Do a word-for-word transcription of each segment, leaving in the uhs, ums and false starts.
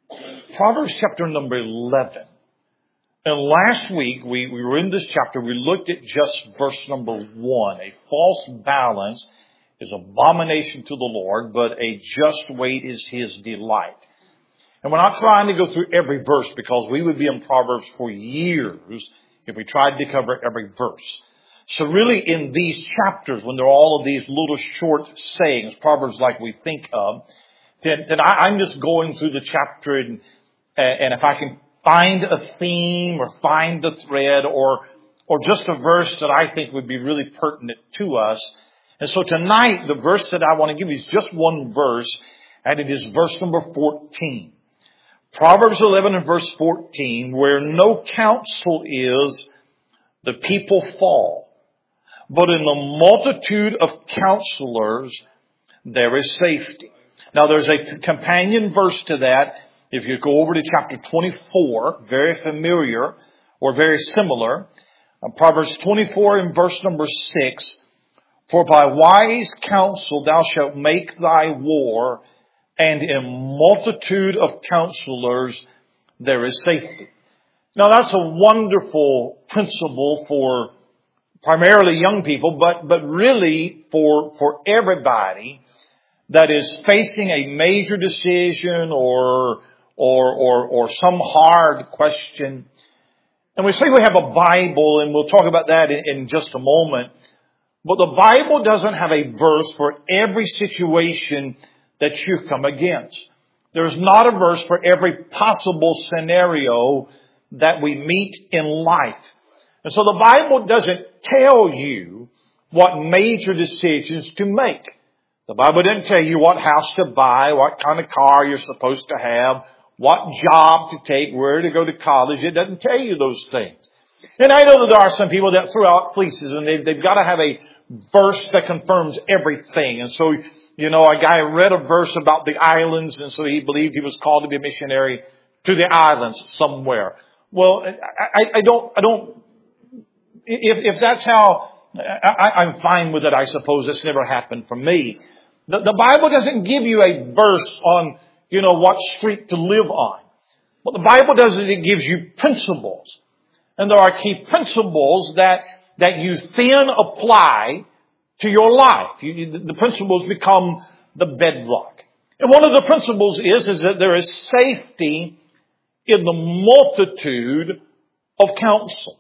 Proverbs chapter number eleven. And last week, we, we were in this chapter, we looked at just verse number one. A false balance is abomination to the Lord, but a just weight is His delight. And we're not trying to go through every verse because we would be in Proverbs for years if we tried to cover every verse. So really in these chapters, when there are all of these little short sayings, Proverbs like we think of, then, then I, I'm just going through the chapter and, and if I can find a theme or find a thread or, or just a verse that I think would be really pertinent to us. And so tonight, the verse that I want to give you is just one verse, and it is verse number fourteen. Proverbs eleven and verse fourteen, where no counsel is, the people fall. But in the multitude of counselors, there is safety. Now there's a companion verse to that. If you go over to chapter twenty-four, very familiar or very similar. Uh, Proverbs twenty-four and verse number six. For by wise counsel thou shalt make thy war, and in multitude of counselors there is safety. Now that's a wonderful principle for primarily young people, but, but really for, for everybody that is facing a major decision or, or, or, or some hard question. And we say we have a Bible, and we'll talk about that in, in just a moment. But the Bible doesn't have a verse for every situation that you come against. There's not a verse for every possible scenario that we meet in life. And so the Bible doesn't tell you what major decisions to make. The Bible doesn't tell you what house to buy, what kind of car you're supposed to have, what job to take, where to go to college. It doesn't tell you those things. And I know that there are some people that throw out fleeces and they've, they've got to have a verse that confirms everything. And so, you know, a guy read a verse about the islands, and so he believed he was called to be a missionary to the islands somewhere. Well, I, I don't, I don't, if, if that's how, I, I'm fine with it, I suppose. It's never happened for me. The, the Bible doesn't give you a verse on, you know, what street to live on. What the Bible does is it gives you principles. And there are key principles that, that you then apply to your life. You, the principles become the bedrock. And one of the principles is, is that there is safety in the multitude of counsel.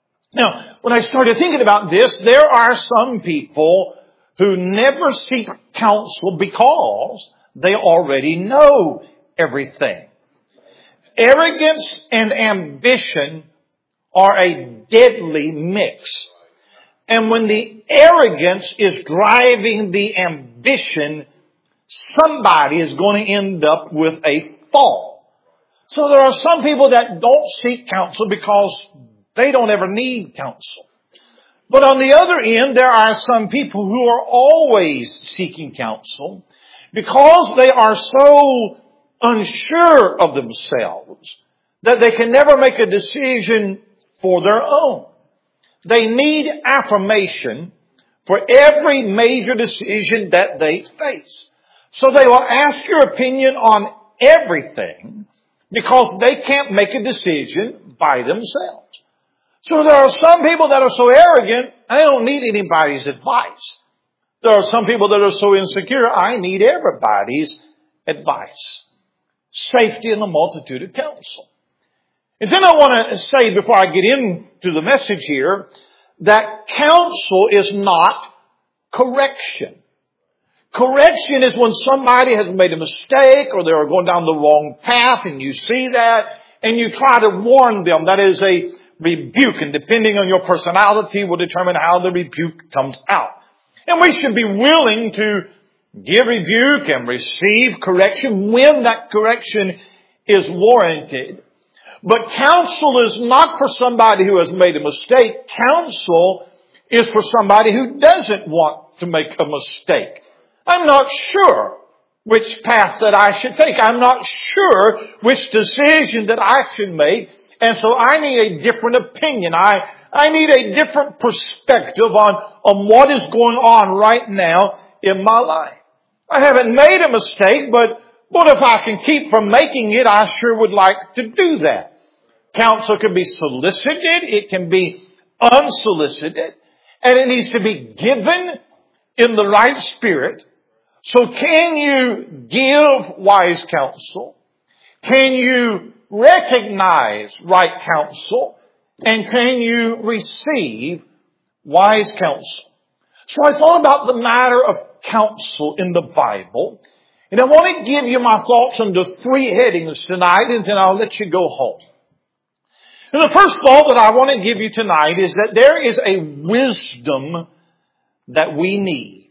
Now, when I started thinking about this, there are some people who never seek counsel because they already know everything. Arrogance and ambition are a deadly mix. And when the arrogance is driving the ambition, somebody is going to end up with a fall. So there are some people that don't seek counsel because they don't ever need counsel. But on the other end, there are some people who are always seeking counsel because they are so unsure of themselves that they can never make a decision for their own. They need affirmation for every major decision that they face. So they will ask your opinion on everything because they can't make a decision by themselves. So there are some people that are so arrogant, I don't need anybody's advice. There are some people that are so insecure, I need everybody's advice. Safety in the multitude of counsel. And then I want to say, before I get into the message here, that counsel is not correction. Correction is when somebody has made a mistake or they are going down the wrong path and you see that and you try to warn them. That is a rebuke, and depending on your personality will determine how the rebuke comes out. And we should be willing to give rebuke and receive correction when that correction is warranted. But counsel is not for somebody who has made a mistake. Counsel is for somebody who doesn't want to make a mistake. I'm not sure which path that I should take. I'm not sure which decision that I should make. And so I need a different opinion. I, I need a different perspective on, on what is going on right now in my life. I haven't made a mistake, but, But if I can keep from making it, I sure would like to do that. Counsel can be solicited. It can be unsolicited. And it needs to be given in the right spirit. So can you give wise counsel? Can you recognize right counsel? And can you receive wise counsel? So I thought about the matter of counsel in the Bible. And I want to give you my thoughts under three headings tonight, and then I'll let you go home. And the first thought that I want to give you tonight is that there is a wisdom that we need.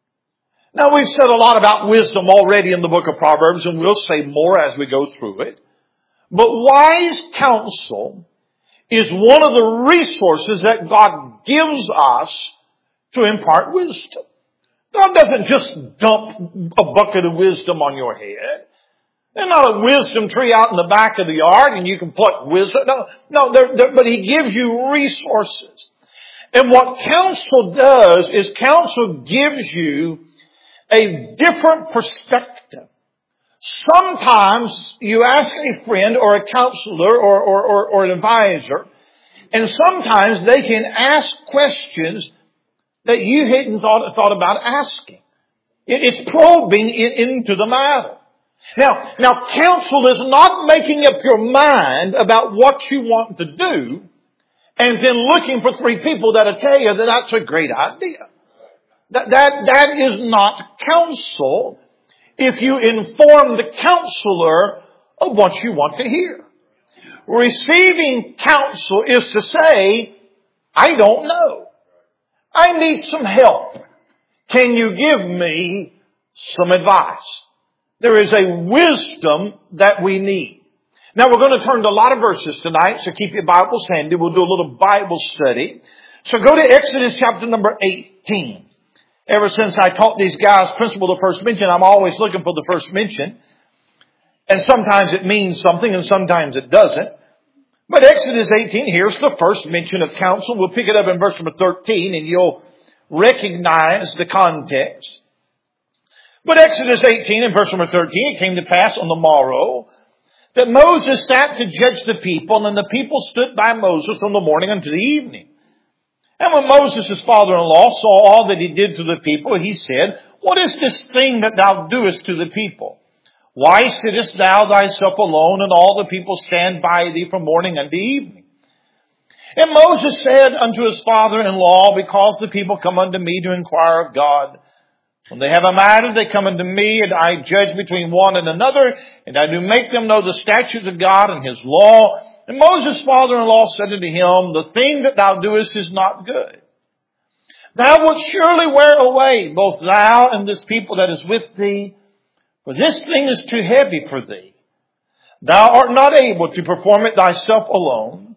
Now, we've said a lot about wisdom already in the book of Proverbs, and we'll say more as we go through it. But wise counsel is one of the resources that God gives us to impart wisdom. God doesn't just dump a bucket of wisdom on your head. There's not a wisdom tree out in the back of the yard and you can pluck wisdom. No, no, they're, they're, but He gives you resources. And what counsel does is counsel gives you a different perspective. Sometimes you ask a friend or a counselor or, or, or, or an advisor, and sometimes they can ask questions that you hadn't thought, thought about asking. It, it's probing in, into the matter. Now, now counsel is not making up your mind about what you want to do and then looking for three people that'll tell you that that's a great idea. That, that, that is not counsel if you inform the counselor of what you want to hear. Receiving counsel is to say, I don't know. I need some help. Can you give me some advice? There is a wisdom that we need. Now we're going to turn to a lot of verses tonight, so keep your Bibles handy. We'll do a little Bible study. So go to Exodus chapter number eighteen. Ever since I taught these guys principle of first mention, I'm always looking for the first mention. And sometimes it means something and sometimes it doesn't. But Exodus eighteen, here's the first mention of counsel. We'll pick it up in verse number thirteen and you'll recognize the context. But Exodus eighteen and verse number thirteen, it came to pass on the morrow that Moses sat to judge the people, and the people stood by Moses from the morning unto the evening. And when Moses, his father-in-law, saw all that he did to the people, he said, What is this thing that thou doest to the people? Why sittest thou thyself alone, and all the people stand by thee from morning unto evening? And Moses said unto his father-in-law, Because the people come unto me to inquire of God. When they have a matter, they come unto me, and I judge between one and another, and I do make them know the statutes of God and His law. And Moses' father-in-law said unto him, The thing that thou doest is not good. Thou wilt surely wear away both thou and this people that is with thee, for this thing is too heavy for thee. Thou art not able to perform it thyself alone.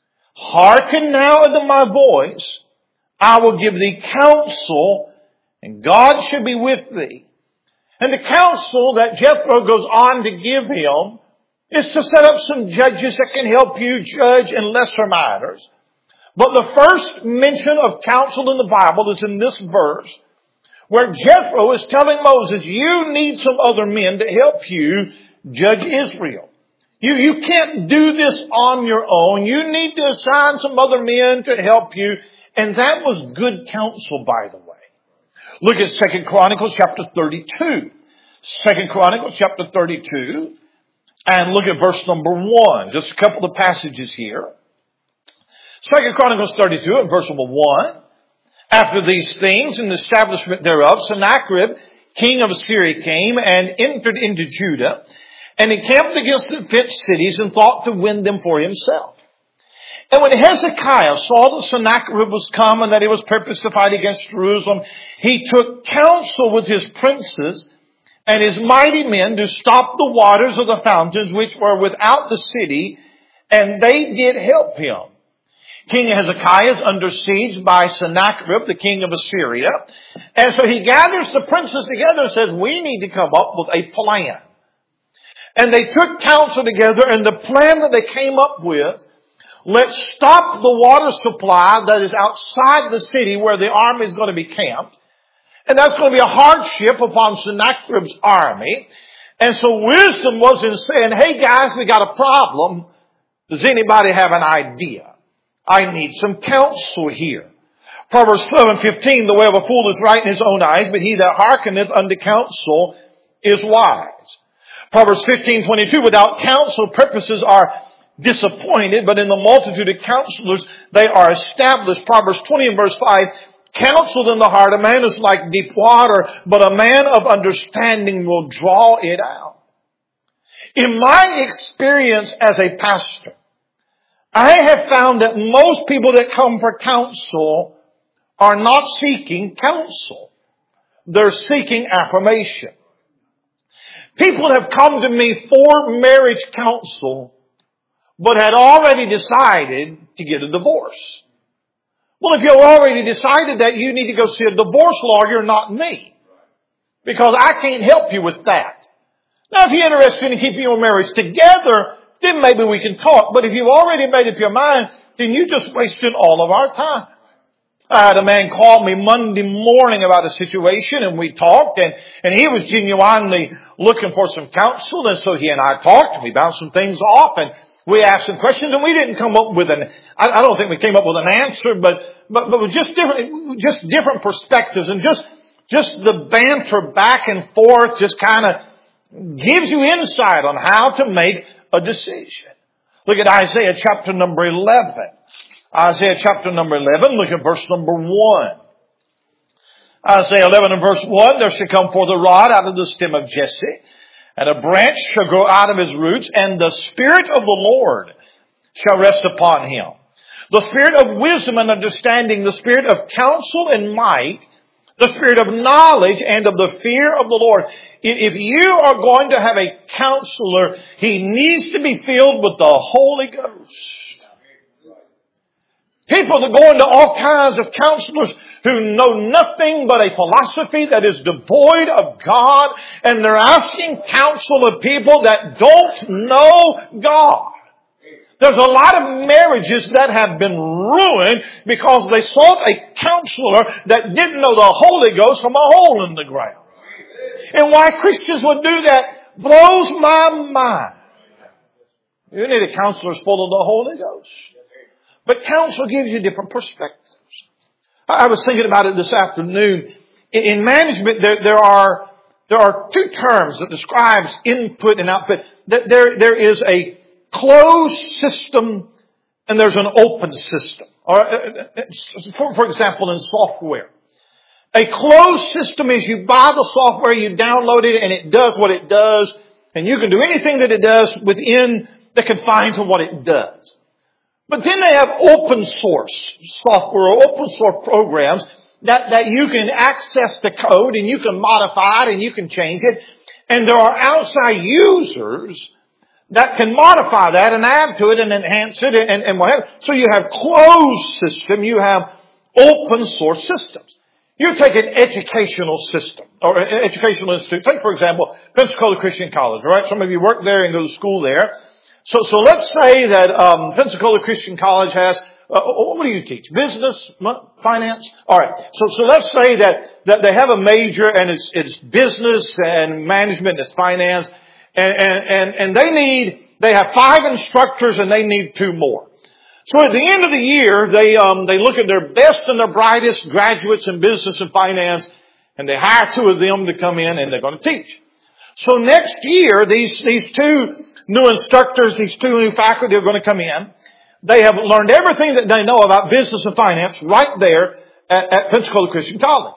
Hearken now unto my voice. I will give thee counsel, and God shall be with thee. And the counsel that Jethro goes on to give him is to set up some judges that can help you judge in lesser matters. But the first mention of counsel in the Bible is in this verse, where Jethro is telling Moses, you need some other men to help you judge Israel. You, you can't do this on your own. You need to assign some other men to help you. And that was good counsel, by the way. Look at Second Chronicles chapter thirty-two. Second Chronicles chapter thirty-two. And look at verse number one. Just a couple of passages here. Second Chronicles thirty-two and verse number one. After these things and the establishment thereof, Sennacherib, king of Assyria, came and entered into Judah, and encamped against the fenced cities and thought to win them for himself. And when Hezekiah saw that Sennacherib was come and that he was purposed to fight against Jerusalem, he took counsel with his princes and his mighty men to stop the waters of the fountains which were without the city, and they did help him. King Hezekiah is under siege by Sennacherib, the king of Assyria. And so he gathers the princes together and says, we need to come up with a plan. And they took counsel together, and the plan that they came up with, let's stop the water supply that is outside the city where the army is going to be camped. And that's going to be a hardship upon Sennacherib's army. And so wisdom wasn't saying, hey guys, we got a problem. Does anybody have an idea? I need some counsel here. Proverbs twelve and fifteen, the way of a fool is right in his own eyes, but he that hearkeneth unto counsel is wise. Proverbs fifteen twenty-two, without counsel purposes are disappointed, but in the multitude of counselors they are established. Proverbs twenty and verse five, counsel in the heart, a man is like deep water, but a man of understanding will draw it out. In my experience as a pastor, I have found that most people that come for counsel are not seeking counsel. They're seeking affirmation. People have come to me for marriage counsel, but had already decided to get a divorce. Well, if you've already decided that, you need to go see a divorce lawyer, not me. Because I can't help you with that. Now, if you're interested in keeping your marriage together, then maybe we can talk. But if you've already made up your mind, then you just wasted all of our time. I had a man call me Monday morning about a situation, and we talked, and, and he was genuinely looking for some counsel, and so he and I talked, and we bounced some things off, and we asked some questions, and we didn't come up with an, I, I don't think we came up with an answer, but, but, but with just different, just different perspectives, and just, just the banter back and forth just kind of gives you insight on how to make a decision. Look at Isaiah chapter number eleven. Isaiah chapter number eleven, look at verse number one. Isaiah eleven and verse one, there shall come forth a rod out of the stem of Jesse, and a branch shall grow out of his roots, and the Spirit of the Lord shall rest upon him. The Spirit of wisdom and understanding, the Spirit of counsel and might, the Spirit of knowledge and of the fear of the Lord. If you are going to have a counselor, he needs to be filled with the Holy Ghost. People that go into all kinds of counselors who know nothing but a philosophy that is devoid of God, and they're asking counsel of people that don't know God. There's a lot of marriages that have been ruined because they sought a counselor that didn't know the Holy Ghost from a hole in the ground. And why Christians would do that blows my mind. You need a counselor full of the Holy Ghost. But counsel gives you different perspectives. I was thinking about it this afternoon. In management, there, there are there are two terms that describes input and output. There, there is a closed system and there's an open system. Or, for, for example, in software. A closed system is you buy the software, you download it, and it does what it does. And you can do anything that it does within the confines of what it does. But then they have open source software or open source programs that, that you can access the code and you can modify it and you can change it. And there are outside users that can modify that and add to it and enhance it and, and whatever. So you have closed system, you have open source systems. You take an educational system or an educational institute. Take, for example, Pensacola Christian College, right? Some of you work there and go to school there. So, so let's say that um, Pensacola Christian College has, uh, what do you teach? Business, finance? All right. So, so let's say that, that they have a major and it's, it's business and management, it's finance, and, and, and, and they need, they have five instructors and they need two more. So at the end of the year, they, um, they look at their best and their brightest graduates in business and finance, and they hire two of them to come in and they're going to teach. So next year, these, these two new instructors, these two new faculty are going to come in. They have learned everything that they know about business and finance right there at, at Pensacola Christian College.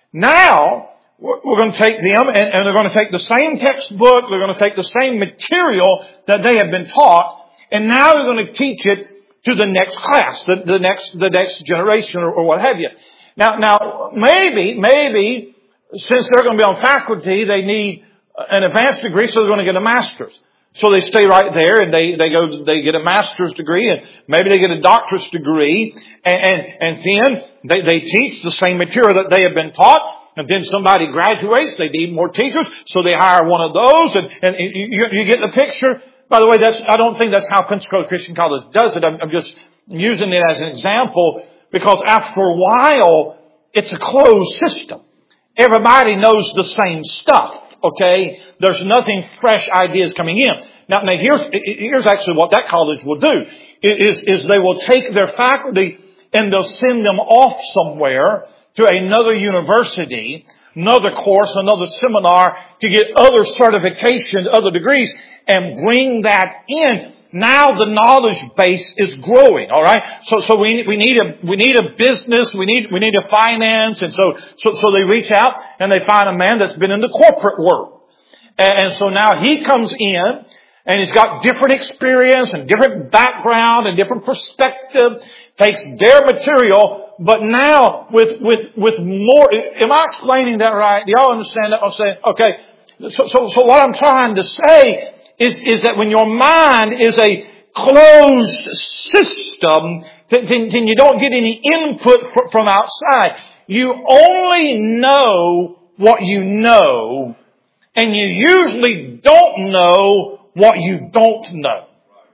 Now, we're going to take them and, and they're going to take the same textbook, they're going to take the same material that they have been taught, and now they're going to teach it to the next class, the, the next, the next generation or, or what have you. Now, now, maybe, maybe, since they're going to be on faculty, they need an advanced degree, so they're going to get a master's. So they stay right there and they, they go, they get a master's degree and maybe they get a doctorate degree and, and, and then they, they teach the same material that they have been taught. And then somebody graduates, they need more teachers, so they hire one of those and, and you, you get the picture. By the way, that's, I don't think that's how Pensacola Christian College does it. I'm, I'm just using it as an example because after a while, it's a closed system. Everybody knows the same stuff. Okay? There's nothing fresh ideas coming in. Now, now here's, here's actually what that college will do. Is, is they will take their faculty and they'll send them off somewhere to another university, another course, another seminar to get other certifications, other degrees, and bring that in. Now the knowledge base is growing, all right? So, so we, we need a, we need a business, we need, we need a finance, and so, so, so they reach out and they find a man that's been in the corporate world. And, and so now he comes in and he's got different experience and different background and different perspective, takes their material, but now with, with, with more, am I explaining that right? Do y'all understand that? I'm saying, okay. So, so, so what I'm trying to say Is, is that when your mind is a closed system, then, then you don't get any input from outside. You only know what you know, and you usually don't know what you don't know.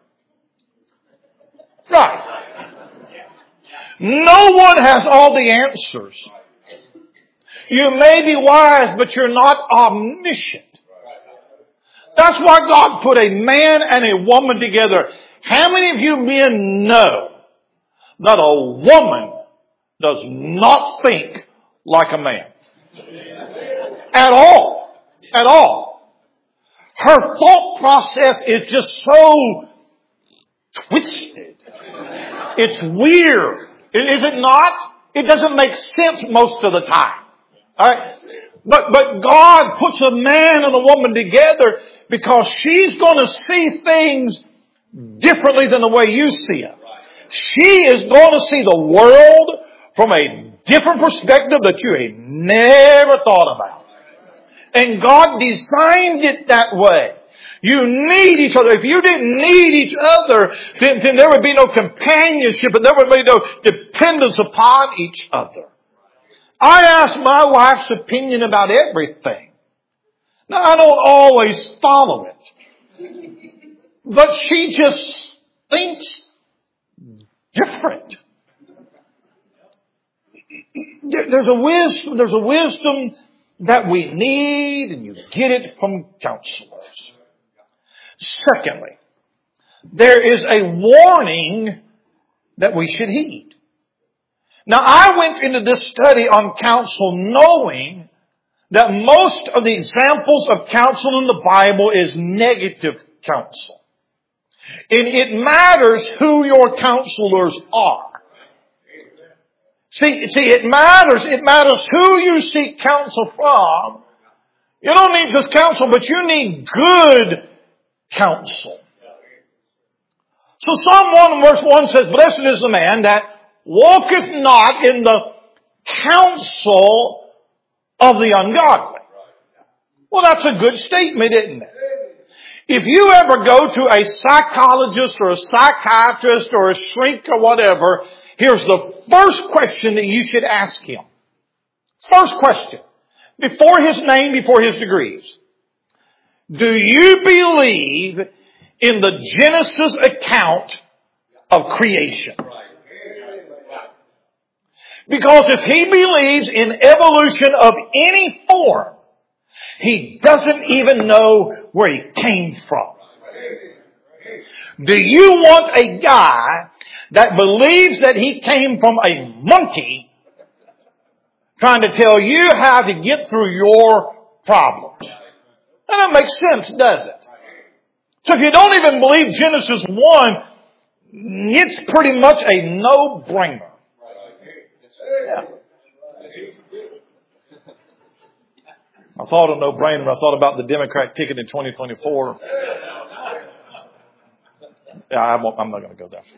Right. No one has all the answers. You may be wise, but you're not omniscient. That's why God put a man and a woman together. How many of you men know that a woman does not think like a man? At all. At all. Her thought process is just so twisted. It's weird. Is it not? It doesn't make sense most of the time. All right? But, but God puts a man and a woman together because she's going to see things differently than the way you see it. She is going to see the world from a different perspective that you ain't never thought about. And God designed it that way. You need each other. If you didn't need each other, then, then there would be no companionship and there would be no dependence upon each other. I ask my wife's opinion about everything. Now, I don't always follow it. But she just thinks different. There's a wisdom, there's a wisdom that we need, and you get it from counselors. Secondly, there is a warning that we should heed. Now, I went into this study on counsel knowing that most of the examples of counsel in the Bible is negative counsel. And it matters who your counselors are. See, see, it matters. It matters who you seek counsel from. You don't need just counsel, but you need good counsel. So Psalm one verse one says, "Blessed is the man that walketh not in the counsel of the ungodly." Well, that's a good statement, isn't it? If you ever go to a psychologist or a psychiatrist or a shrink or whatever, here's the first question that you should ask him. First question. Before his name, before his degrees. Do you believe in the Genesis account of creation? Because if he believes in evolution of any form, he doesn't even know where he came from. Do you want a guy that believes that he came from a monkey trying to tell you how to get through your problems? That doesn't make sense, does it? So if you don't even believe Genesis one, it's pretty much a no-brainer. Yeah. I thought of no-brainer. I thought about the Democrat ticket in twenty twenty-four. Yeah, I'm, I'm not going to go there.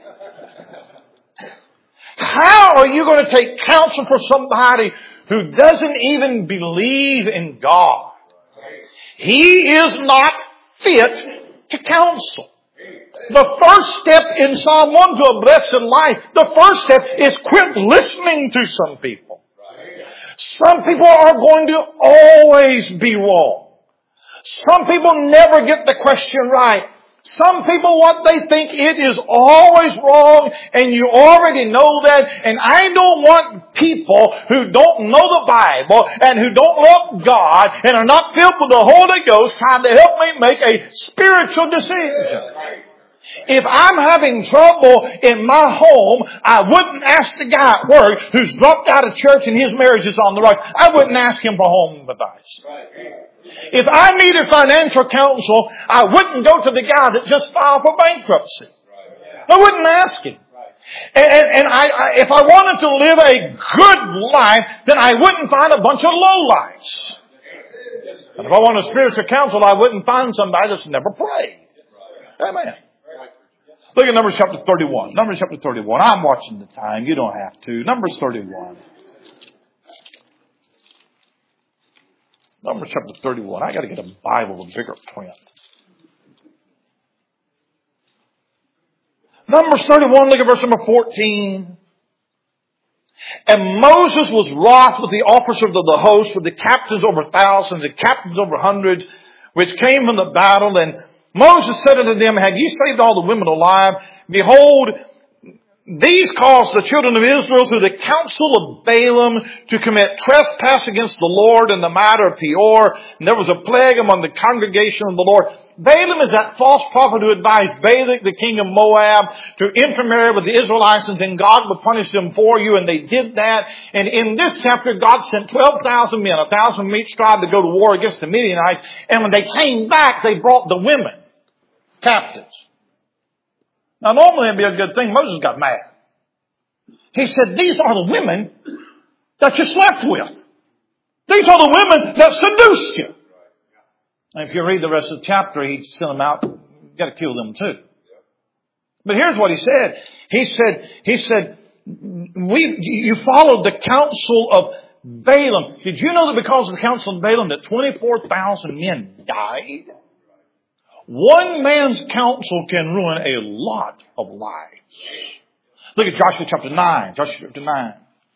How are you going to take counsel for somebody who doesn't even believe in God? He is not fit to counsel. The first step in Psalm one to a blessed life, the first step is quit listening to some people. Some people are going to always be wrong. Some people never get the question right. Some people, what they think, it is always wrong, and you already know that. And I don't want people who don't know the Bible and who don't love God and are not filled with the Holy Ghost trying to help me make a spiritual decision. If I'm having trouble in my home, I wouldn't ask the guy at work who's dropped out of church and his marriage is on the rocks. I wouldn't ask him for home advice. If I needed financial counsel, I wouldn't go to the guy that just filed for bankruptcy. I wouldn't ask him. And, and, and I, I, if I wanted to live a good life, then I wouldn't find a bunch of lowlifes. And if I wanted spiritual counsel, I wouldn't find somebody that's never prayed. Amen. Look at Numbers chapter thirty-one. Numbers chapter thirty-one. I'm watching the time. You don't have to. Numbers thirty-one. Numbers chapter thirty-one. I got to get a Bible with bigger print. Numbers thirty-one, look at verse number fourteen. And Moses was wroth with the officers of the host, with the captains over thousands, the captains over hundreds, which came from the battle. And Moses said unto them, have ye saved all the women alive? Behold, these caused the children of Israel through the counsel of Balaam to commit trespass against the Lord in the matter of Peor. And there was a plague among the congregation of the Lord. Balaam is that false prophet who advised Balak, the king of Moab, to intermarry with the Israelites, and then God would punish them for you. And they did that. And in this chapter, God sent twelve thousand men, a thousand from each tribe, to go to war against the Midianites. And when they came back, they brought the women captives. Now, normally it'd be a good thing. Moses got mad. He said, these are the women that you slept with. These are the women that seduced you. And if you read the rest of the chapter, he sent them out. You got to kill them too. But here's what he said. He said, he said, we, you followed the counsel of Balaam. Did you know that because of the counsel of Balaam that twenty-four thousand men died? One man's counsel can ruin a lot of lives. Look at Joshua chapter nine. Joshua chapter nine.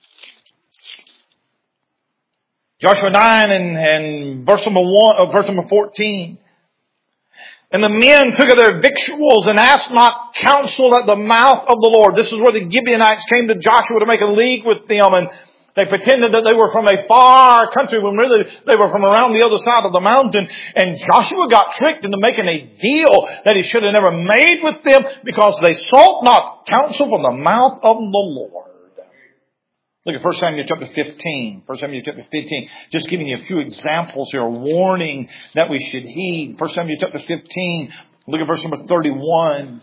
Joshua nine and, and verse number one, uh, verse number fourteen. And the men took of their victuals and asked not counsel at the mouth of the Lord. This is where the Gibeonites came to Joshua to make a league with them, and they pretended that they were from a far country when really they were from around the other side of the mountain. And Joshua got tricked into making a deal that he should have never made with them, because they sought not counsel from the mouth of the Lord. Look at First Samuel chapter fifteen. First Samuel chapter fifteen. Just giving you a few examples here, a warning that we should heed. First Samuel chapter fifteen. Look at verse number thirty-one.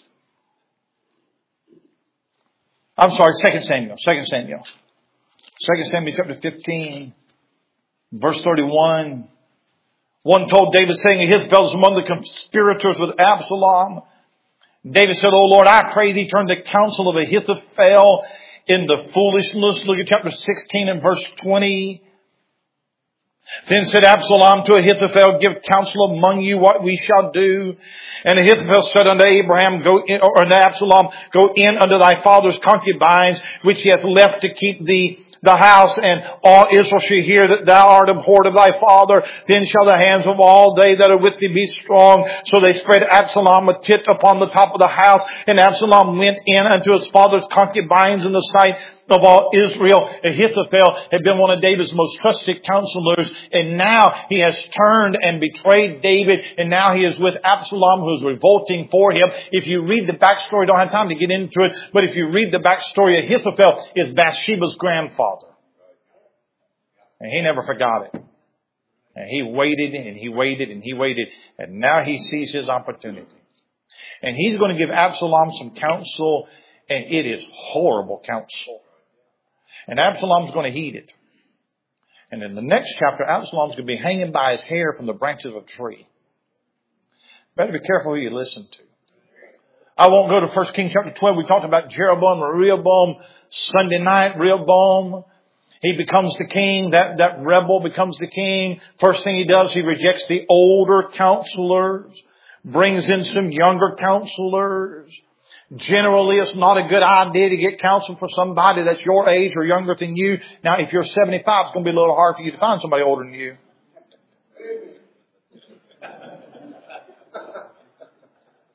I'm sorry, Second Samuel. Second Samuel. Second Samuel chapter fifteen, verse thirty-one. One told David, saying, Ahithophel is among the conspirators with Absalom. David said, O Lord, I pray thee, turn the counsel of Ahithophel into foolishness. Look at chapter sixteen and verse twenty. Then said Absalom to Ahithophel, give counsel among you what we shall do. And Ahithophel said unto Abraham, go in, or unto Absalom, go in unto thy father's concubines, which he hath left to keep thee the house, and all Israel shall hear that thou art abhorred of thy father. Then shall the hands of all they that are with thee be strong. So they spread Absalom a tit upon the top of the house, and Absalom went in unto his father's concubines in the sight of all Israel. Ahithophel had been one of David's most trusted counselors, and now he has turned and betrayed David, and now he is with Absalom, who is revolting for him. If you read the backstory, don't have time to get into it, but if you read the backstory, Ahithophel is Bathsheba's grandfather. And he never forgot it. And he waited and he waited and he waited, and now he sees his opportunity. And he's going to give Absalom some counsel, and it is horrible counsel. And Absalom's going to heed it. And in the next chapter, Absalom's going to be hanging by his hair from the branches of a tree. Better be careful who you listen to. I won't go to First Kings chapter twelve. We talked about Jeroboam or Rehoboam Sunday night. Rehoboam, he becomes the king. That, that rebel becomes the king. First thing he does, he rejects the older counselors, brings in some younger counselors. Generally, it's not a good idea to get counsel for somebody that's your age or younger than you. Now, if you're seventy-five, it's going to be a little hard for you to find somebody older than you.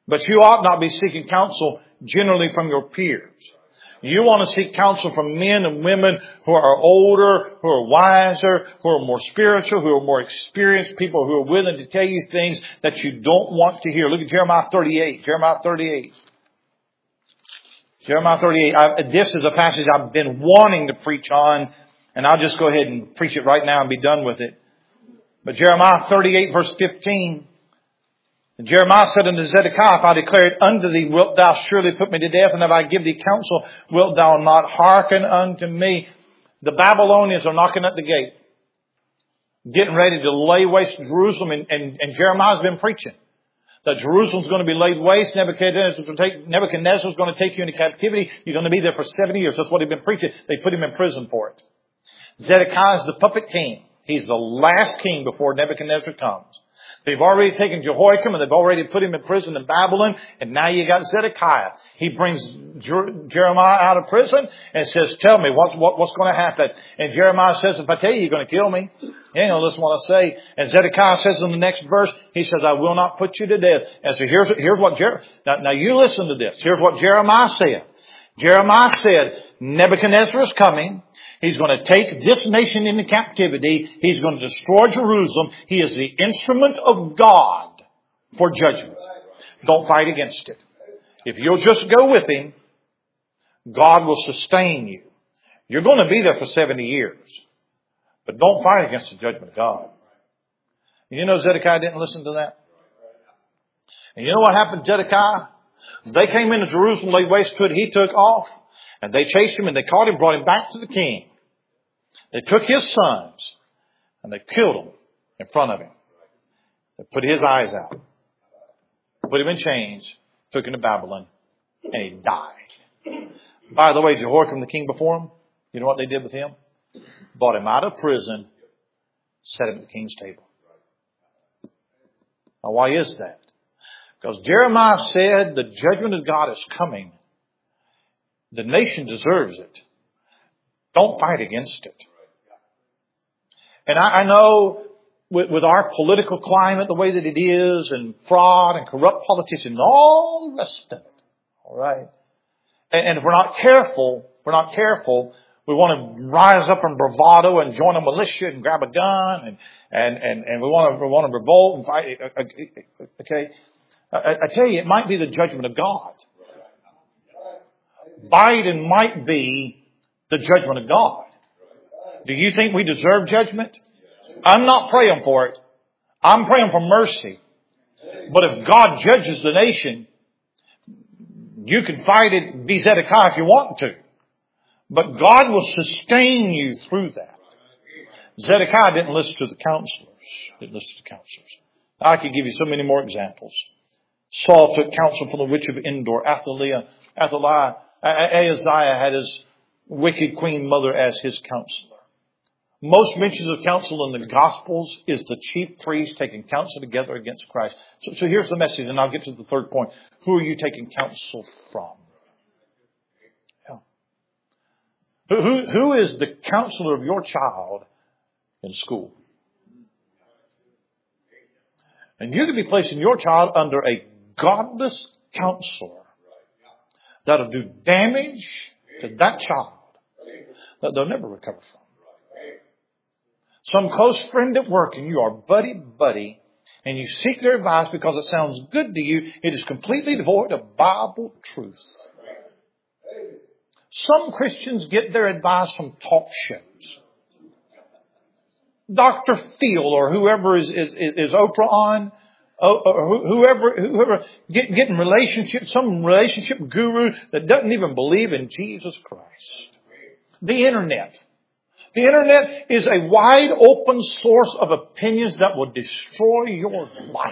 But you ought not be seeking counsel generally from your peers. You want to seek counsel from men and women who are older, who are wiser, who are more spiritual, who are more experienced, people who are willing to tell you things that you don't want to hear. Look at Jeremiah thirty-eight. Jeremiah thirty-eight. Jeremiah thirty-eight. I, this is a passage I've been wanting to preach on, and I'll just go ahead and preach it right now and be done with it. But Jeremiah thirty-eight verse fifteen. And Jeremiah said unto Zedekiah, if I declare it unto thee, wilt thou surely put me to death? And if I give thee counsel, wilt thou not hearken unto me? The Babylonians are knocking at the gate, getting ready to lay waste Jerusalem. And, and, and Jeremiah's been preaching that Jerusalem's going to be laid waste. Nebuchadnezzar's going to take, Nebuchadnezzar's going to take you into captivity. You're going to be there for seventy years. That's what he'd been preaching. They put him in prison for it. Zedekiah's the puppet king. He's the last king before Nebuchadnezzar comes. They've already taken Jehoiakim and they've already put him in prison in Babylon. And now you got Zedekiah. He brings Jer- Jeremiah out of prison and says, tell me what, what, what's going to happen. And Jeremiah says, if I tell you, you're going to kill me. You ain't going to listen to what I say. And Zedekiah says in the next verse, he says, I will not put you to death. And so here's, here's what, Jer- now, now you listen to this. Here's what Jeremiah said. Jeremiah said, Nebuchadnezzar is coming. He's going to take this nation into captivity. He's going to destroy Jerusalem. He is the instrument of God for judgment. Don't fight against it. If you'll just go with him, God will sustain you. You're going to be there for seventy years. But don't fight against the judgment of God. And you know Zedekiah didn't listen to that? And you know what happened to Zedekiah? They came into Jerusalem, laid waste to it. He took off. And they chased him and they caught him, brought him back to the king. They took his sons and they killed him in front of him. They put his eyes out. Put him in chains, took him to Babylon, and he died. By the way, Jehoiakim, the king before him, you know what they did with him? Brought him out of prison, set him at the king's table. Now why is that? Because Jeremiah said the judgment of God is coming. The nation deserves it. Don't fight against it. And I, I know with, with our political climate, the way that it is, and fraud and corrupt politicians and all the rest of it. All right. And, and if we're not careful, if we're not careful, we want to rise up in bravado and join a militia and grab a gun and, and, and, and we want to, we want to revolt and fight. Okay. I, I tell you, it might be the judgment of God. Biden might be the judgment of God. Do you think we deserve judgment? I'm not praying for it. I'm praying for mercy. But if God judges the nation, you can fight it, be Zedekiah if you want to. But God will sustain you through that. Zedekiah didn't listen to the counselors. Didn't listen to the counselors. I could give you so many more examples. Saul took counsel from the witch of Endor. Athaliah, Athaliah, Ahaziah had his wicked queen mother as his counselor. Most mentions of counsel in the Gospels is the chief priest taking counsel together against Christ. So, so here's the message, and I'll get to the third point. Who are you taking counsel from? Yeah. Who, who, who is the counselor of your child in school? And you could be placing your child under a godless counselor that'll do damage to that child that they'll never recover from. Some close friend at work and you are buddy-buddy and you seek their advice because it sounds good to you. It is completely devoid of Bible truth. Some Christians get their advice from talk shows. Doctor Phil or whoever is, is, is Oprah on, or whoever, whoever get, getting relationship, some relationship guru that doesn't even believe in Jesus Christ. The internet. The internet is a wide open source of opinions that will destroy your life.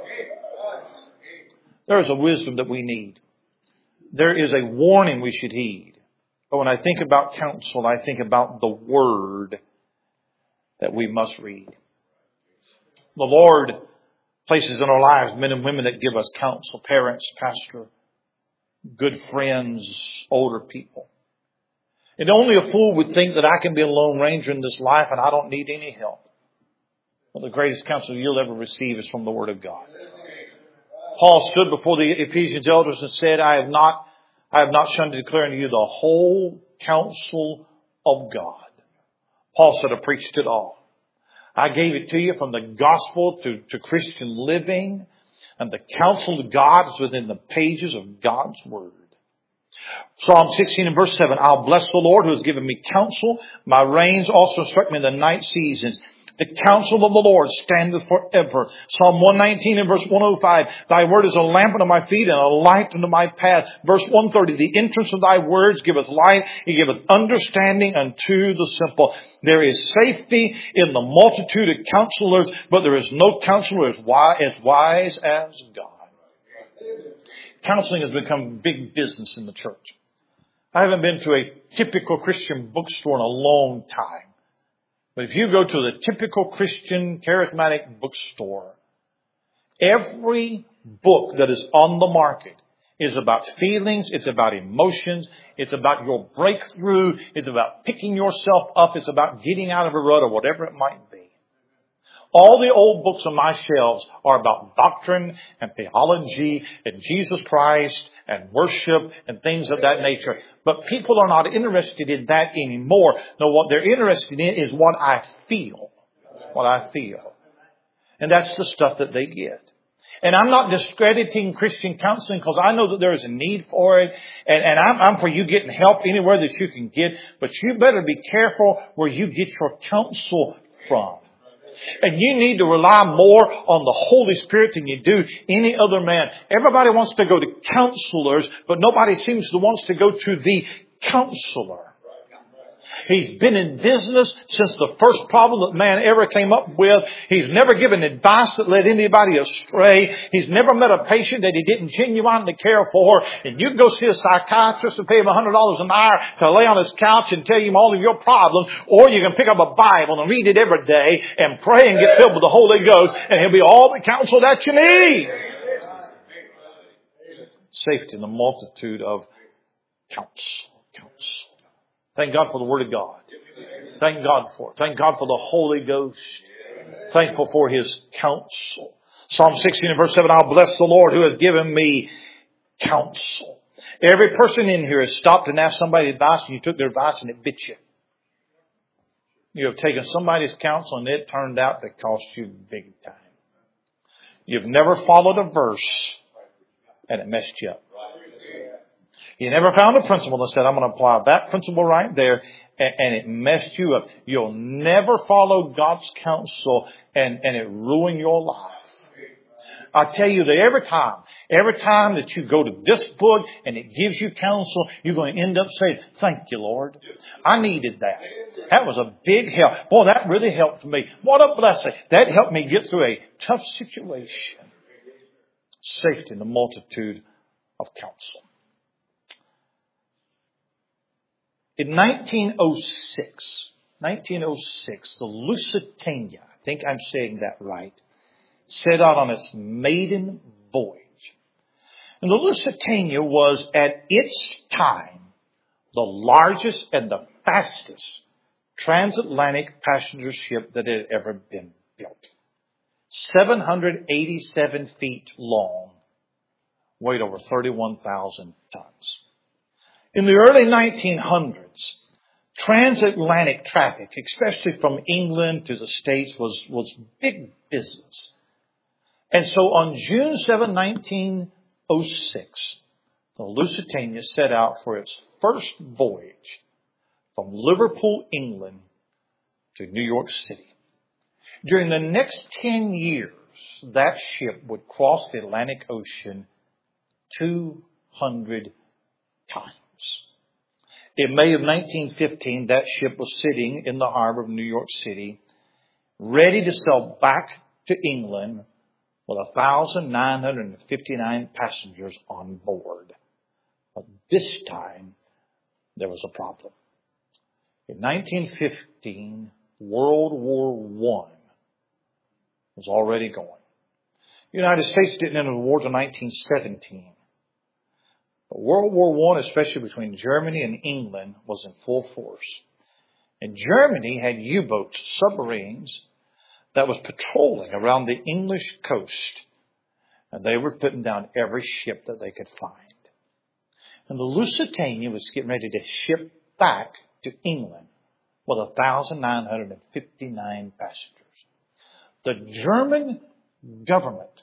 There is a wisdom that we need. There is a warning we should heed. But when I think about counsel, I think about the word that we must read. The Lord places in our lives men and women that give us counsel, parents, pastor, good friends, older people. And only a fool would think that I can be a lone ranger in this life and I don't need any help. Well, the greatest counsel you'll ever receive is from the Word of God. Paul stood before the Ephesians elders and said, I have not, I have not shunned to declare unto you the whole counsel of God. Paul said, I preached it all. I gave it to you from the gospel to, to Christian living, and the counsel of God is within the pages of God's Word. Psalm sixteen and verse seven, I'll bless the Lord who has given me counsel. My reins also instruct me in the night seasons. The counsel of the Lord standeth forever. Psalm one nineteen and verse one oh five. Thy word is a lamp unto my feet and a light unto my path. Verse one thirty. The entrance of thy words giveth light. It giveth understanding unto the simple. There is safety in the multitude of counselors, but there is no counselor as wise as, wise as God. Counseling has become big business in the church. I haven't been to a typical Christian bookstore in a long time. But if you go to the typical Christian charismatic bookstore, every book that is on the market is about feelings, it's about emotions, it's about your breakthrough, it's about picking yourself up, it's about getting out of a rut or whatever it might be. All the old books on my shelves are about doctrine and theology and Jesus Christ and worship and things of that nature. But people are not interested in that anymore. No, what they're interested in is what I feel. What I feel. And that's the stuff that they get. And I'm not discrediting Christian counseling because I know that there is a need for it. And, and I'm, I'm for you getting help anywhere that you can get. But you better be careful where you get your counsel from. And you need to rely more on the Holy Spirit than you do any other man. Everybody wants to go to counselors, but nobody seems to wants to go to the counselor. He's been in business since the first problem that man ever came up with. He's never given advice that led anybody astray. He's never met a patient that he didn't genuinely care for. And you can go see a psychiatrist and pay him one hundred dollars an hour to lay on his couch and tell him all of your problems. Or you can pick up a Bible and read it every day and pray and get filled with the Holy Ghost. And he'll be all the counsel that you need. Safety in the multitude of counsel. Counsel. Thank God for the Word of God. Thank God for it. Thank God for the Holy Ghost. Thankful for His counsel. Psalm sixteen and verse seven, I'll bless the Lord who has given me counsel. Every person in here has stopped and asked somebody advice and you took their advice and it bit you. You have taken somebody's counsel and it turned out to cost you big time. You've never followed a verse and it messed you up. You never found a principle that said, I'm going to apply that principle right there, and, and it messed you up. You'll never follow God's counsel and, and it ruin your life. I tell you that every time, every time that you go to this book and it gives you counsel, you're going to end up saying, thank you, Lord. I needed that. That was a big help. Boy, that really helped me. What a blessing. That helped me get through a tough situation. Safety in the multitude of counsel. In nineteen oh six, nineteen oh six, the Lusitania, I think I'm saying that right, set out on its maiden voyage. And the Lusitania was at its time the largest and the fastest transatlantic passenger ship that had ever been built. seven hundred eighty-seven feet long, weighed over thirty-one thousand tons. In the early nineteen hundreds, transatlantic traffic, especially from England to the States, was, was big business. And so on June seventh, nineteen oh six, the Lusitania set out for its first voyage from Liverpool, England to New York City. During the next ten years, that ship would cross the Atlantic Ocean two hundred times. In May of nineteen fifteen, that ship was sitting in the harbor of New York City, ready to sail back to England with one thousand nine hundred fifty-nine passengers on board. But this time, there was a problem. In nineteen fifteen, World War One was already going. The United States didn't enter the war until nineteen seventeen. But World War One, especially between Germany and England, was in full force. And Germany had U-boats, submarines, that was patrolling around the English coast. And they were putting down every ship that they could find. And the Lusitania was getting ready to ship back to England with one thousand nine hundred fifty-nine passengers. The German government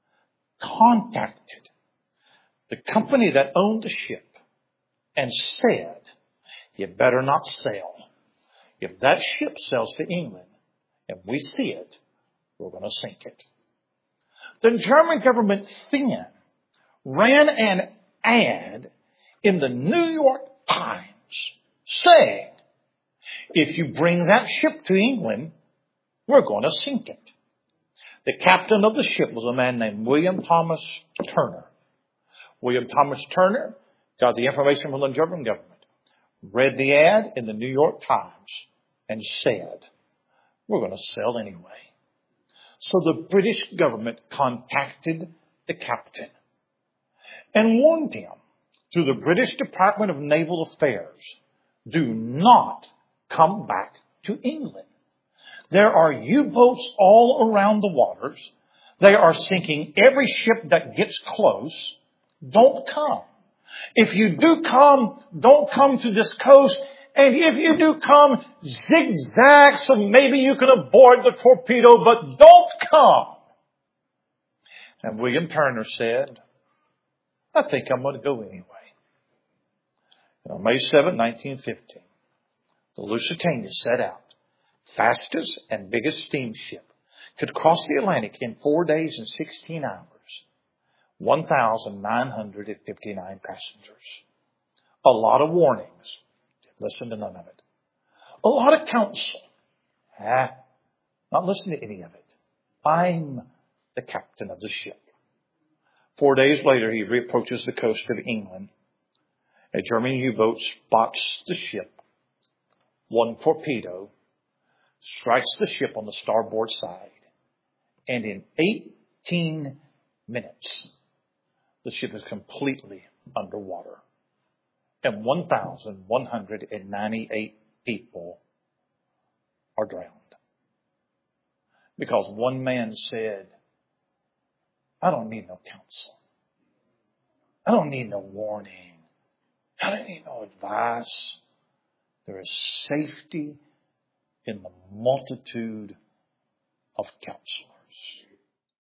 contacted the company that owned the ship and said, you better not sail. If that ship sails to England and we see it, we're going to sink it. The German government then ran an ad in the New York Times saying, if you bring that ship to England, we're going to sink it. The captain of the ship was a man named William Thomas Turner. William Thomas Turner got the information from the German government, read the ad in the New York Times, and said, we're going to sail anyway. So the British government contacted the captain and warned him through the British Department of Naval Affairs, do not come back to England. There are U-boats all around the waters. They are sinking every ship that gets close. Don't come. If you do come, don't come to this coast. And if you do come, zigzag so maybe you can avoid the torpedo, but don't come. And William Turner said, I think I'm going to go anyway. And on May seventh, nineteen fifteen, the Lusitania set out. Fastest and biggest steamship. Could cross the Atlantic in four days and sixteen hours. one thousand nine hundred fifty-nine passengers. A lot of warnings. Listen to none of it. A lot of counsel. Ah, not listen to any of it. I'm the captain of the ship. Four days later, he reapproaches the coast of England. A German U-boat spots the ship. One torpedo strikes the ship on the starboard side. And in eighteen minutes, the ship is completely underwater. And one thousand one hundred ninety-eight people are drowned. Because one man said, I don't need no counsel. I don't need no warning. I don't need no advice. There is safety in the multitude of counselors.